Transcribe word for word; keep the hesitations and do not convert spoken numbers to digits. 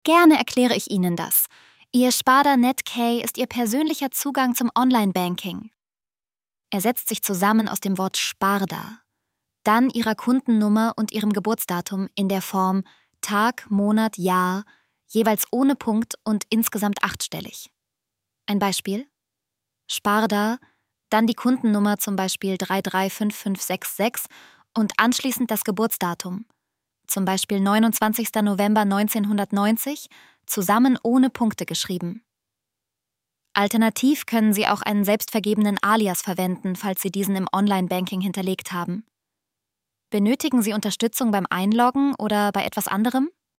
Gerne erkläre ich Ihnen das. Ihr Sparda NetKey ist Ihr persönlicher Zugang zum Online-Banking. Er setzt sich zusammen aus dem Wort Sparda, dann Ihrer Kundennummer und Ihrem Geburtsdatum in der Form Tag, Monat, Jahr, jeweils ohne Punkt und insgesamt achtstellig. Ein Beispiel? Sparda, dann die Kundennummer zum Beispiel drei drei fünf fünf sechs sechs und anschließend das Geburtsdatum, zum Beispiel neunundzwanzigster November neunzehnhundertneunzig, zusammen ohne Punkte geschrieben. Alternativ können Sie auch einen selbstvergebenen Alias verwenden, falls Sie diesen im Online-Banking hinterlegt haben. Benötigen Sie Unterstützung beim Einloggen oder bei etwas anderem?